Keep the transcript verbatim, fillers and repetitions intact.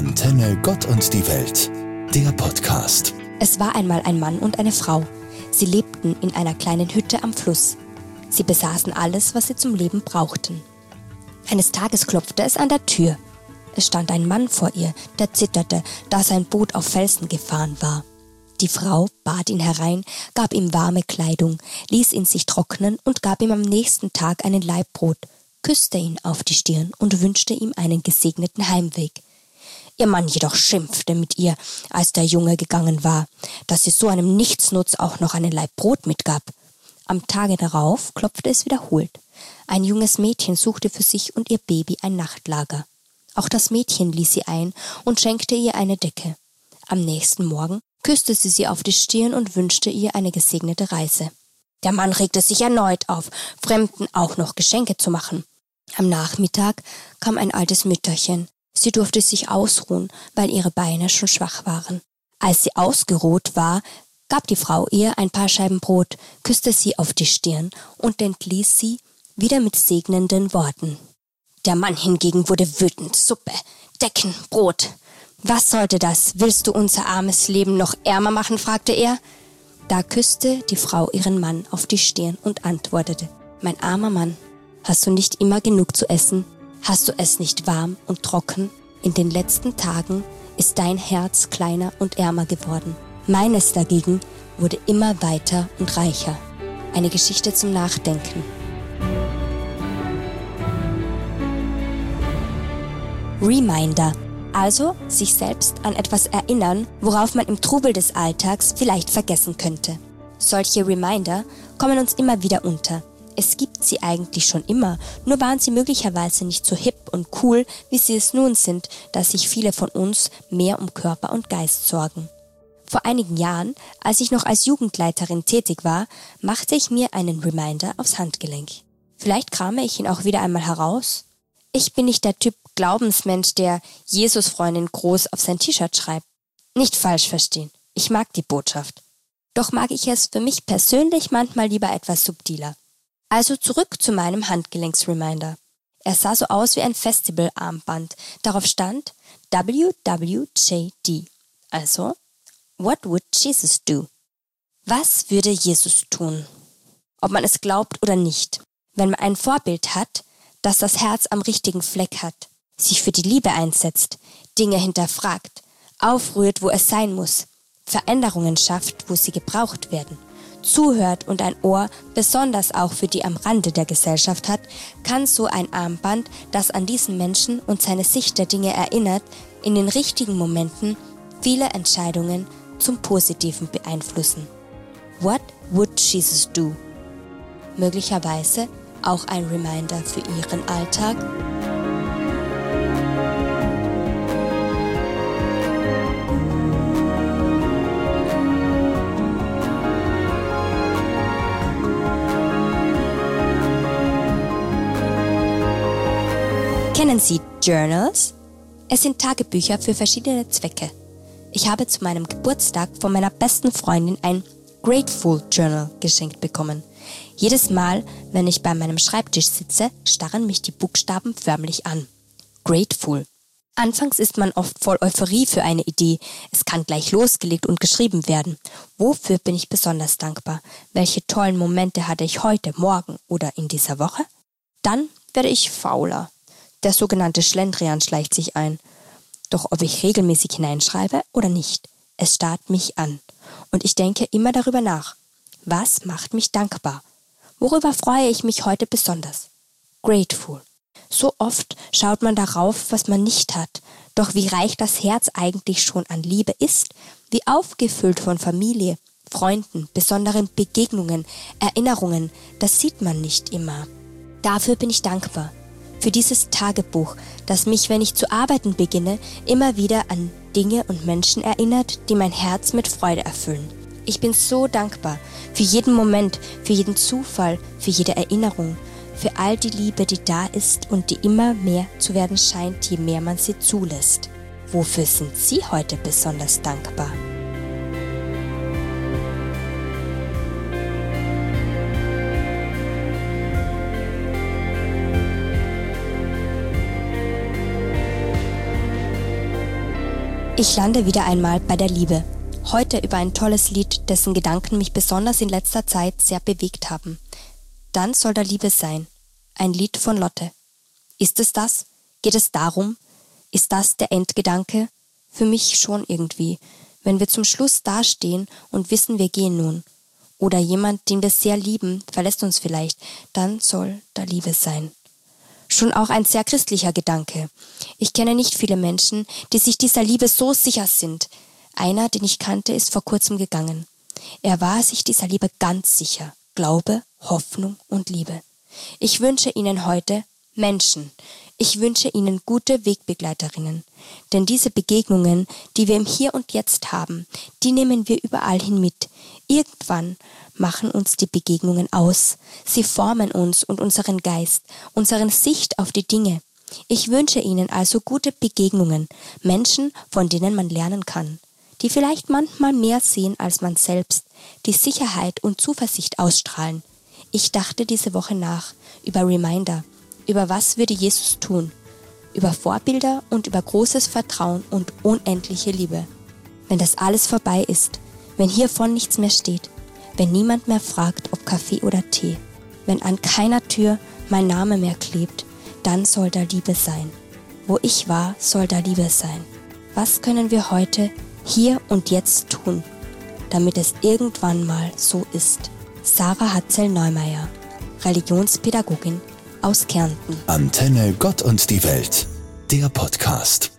Antenne Gott und die Welt, der Podcast. Es war einmal ein Mann und eine Frau. Sie lebten in einer kleinen Hütte am Fluss. Sie besaßen alles, was sie zum Leben brauchten. Eines Tages klopfte es an der Tür. Es stand ein Mann vor ihr, der zitterte, da sein Boot auf Felsen gefahren war. Die Frau bat ihn herein, gab ihm warme Kleidung, ließ ihn sich trocknen und gab ihm am nächsten Tag einen Laib Brot, küsste ihn auf die Stirn und wünschte ihm einen gesegneten Heimweg. Ihr Mann jedoch schimpfte mit ihr, als der Junge gegangen war, dass sie so einem Nichtsnutz auch noch einen Laib Brot mitgab. Am Tage darauf klopfte es wiederholt. Ein junges Mädchen suchte für sich und ihr Baby ein Nachtlager. Auch das Mädchen ließ sie ein und schenkte ihr eine Decke. Am nächsten Morgen küsste sie sie auf die Stirn und wünschte ihr eine gesegnete Reise. Der Mann regte sich erneut auf, Fremden auch noch Geschenke zu machen. Am Nachmittag kam ein altes Mütterchen. Sie durfte sich ausruhen, weil ihre Beine schon schwach waren. Als sie ausgeruht war, gab die Frau ihr ein paar Scheiben Brot, küsste sie auf die Stirn und entließ sie wieder mit segnenden Worten. Der Mann hingegen wurde wütend. Suppe, Decken, Brot. Was sollte das? Willst du unser armes Leben noch ärmer machen? Fragte er. Da küsste die Frau ihren Mann auf die Stirn und antwortete: Mein armer Mann, hast du nicht immer genug zu essen? Hast du es nicht warm und trocken? In den letzten Tagen ist dein Herz kleiner und ärmer geworden. Meines dagegen wurde immer weiter und reicher. Eine Geschichte zum Nachdenken. Reminder, also sich selbst an etwas erinnern, worauf man im Trubel des Alltags vielleicht vergessen könnte. Solche Reminder kommen uns immer wieder unter. Es gibt sie eigentlich schon immer, nur waren sie möglicherweise nicht so hip und cool, wie sie es nun sind, da sich viele von uns mehr um Körper und Geist sorgen. Vor einigen Jahren, als ich noch als Jugendleiterin tätig war, machte ich mir einen Reminder aufs Handgelenk. Vielleicht krame ich ihn auch wieder einmal heraus. Ich bin nicht der Typ Glaubensmensch, der Jesus-Freundin groß auf sein T-Shirt schreibt. Nicht falsch verstehen, ich mag die Botschaft. Doch mag ich es für mich persönlich manchmal lieber etwas subtiler. Also zurück zu meinem Handgelenks-Reminder. Er sah so aus wie ein Festival-Armband. Darauf stand W W J D. Also, What would Jesus do? Was würde Jesus tun? Ob man es glaubt oder nicht. Wenn man ein Vorbild hat, das das Herz am richtigen Fleck hat, sich für die Liebe einsetzt, Dinge hinterfragt, aufrührt, wo es sein muss, Veränderungen schafft, wo sie gebraucht werden, zuhört und ein Ohr besonders auch für die am Rande der Gesellschaft hat, kann so ein Armband, das an diesen Menschen und seine Sicht der Dinge erinnert, in den richtigen Momenten viele Entscheidungen zum Positiven beeinflussen. What would Jesus do? Möglicherweise auch ein Reminder für Ihren Alltag? Kennen Sie Journals? Es sind Tagebücher für verschiedene Zwecke. Ich habe zu meinem Geburtstag von meiner besten Freundin ein Grateful Journal geschenkt bekommen. Jedes Mal, wenn ich bei meinem Schreibtisch sitze, starren mich die Buchstaben förmlich an. Grateful. Anfangs ist man oft voll Euphorie für eine Idee. Es kann gleich losgelegt und geschrieben werden. Wofür bin ich besonders dankbar? Welche tollen Momente hatte ich heute, morgen oder in dieser Woche? Dann werde ich fauler. Der sogenannte Schlendrian schleicht sich ein. Doch ob ich regelmäßig hineinschreibe oder nicht, es starrt mich an. Und ich denke immer darüber nach. Was macht mich dankbar? Worüber freue ich mich heute besonders? Grateful. So oft schaut man darauf, was man nicht hat. Doch wie reich das Herz eigentlich schon an Liebe ist, wie aufgefüllt von Familie, Freunden, besonderen Begegnungen, Erinnerungen, das sieht man nicht immer. Dafür bin ich dankbar. Für dieses Tagebuch, das mich, wenn ich zu arbeiten beginne, immer wieder an Dinge und Menschen erinnert, die mein Herz mit Freude erfüllen. Ich bin so dankbar für jeden Moment, für jeden Zufall, für jede Erinnerung, für all die Liebe, die da ist und die immer mehr zu werden scheint, je mehr man sie zulässt. Wofür sind Sie heute besonders dankbar? Ich lande wieder einmal bei der Liebe. Heute über ein tolles Lied, dessen Gedanken mich besonders in letzter Zeit sehr bewegt haben. Dann soll da Liebe sein. Ein Lied von Lotte. Ist es das? Geht es darum? Ist das der Endgedanke? Für mich schon irgendwie. Wenn wir zum Schluss dastehen und wissen, wir gehen nun. Oder jemand, den wir sehr lieben, verlässt uns vielleicht. Dann soll da Liebe sein. Schon auch ein sehr christlicher Gedanke. Ich kenne nicht viele Menschen, die sich dieser Liebe so sicher sind. Einer, den ich kannte, ist vor kurzem gegangen. Er war sich dieser Liebe ganz sicher. Glaube, Hoffnung und Liebe. Ich wünsche Ihnen heute Menschen. Ich wünsche Ihnen gute Wegbegleiterinnen. Denn diese Begegnungen, die wir im Hier und Jetzt haben, die nehmen wir überall hin mit. Irgendwann machen uns die Begegnungen aus. Sie formen uns und unseren Geist, unsere Sicht auf die Dinge. Ich wünsche Ihnen also gute Begegnungen, Menschen, von denen man lernen kann, die vielleicht manchmal mehr sehen als man selbst, die Sicherheit und Zuversicht ausstrahlen. Ich dachte diese Woche nach über Reminder, über was würde Jesus tun, über Vorbilder und über großes Vertrauen und unendliche Liebe. Wenn das alles vorbei ist, wenn hiervon nichts mehr steht, wenn niemand mehr fragt, ob Kaffee oder Tee, wenn an keiner Tür mein Name mehr klebt, dann soll da Liebe sein. Wo ich war, soll da Liebe sein. Was können wir heute, hier und jetzt tun, damit es irgendwann mal so ist? Sarah Hatzel-Neumeier, Religionspädagogin aus Kärnten. Antenne Gott und die Welt, der Podcast.